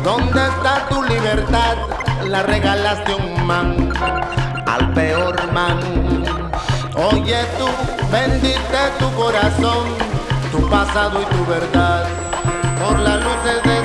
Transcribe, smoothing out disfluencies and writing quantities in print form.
¿Dónde está tu libertad? La regalaste a un man, al peor man. Oye tú, vendiste tu corazón, tu pasado y tu verdad por las luces de